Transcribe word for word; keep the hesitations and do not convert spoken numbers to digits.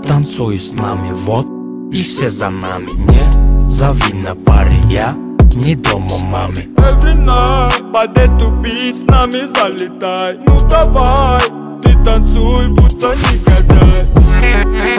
танцуй с нами, вот и все за нами. Не зови на паре, я не дома маме. Every night под эту бит с нами залетай. Ну давай, ты танцуй, будто негодяй.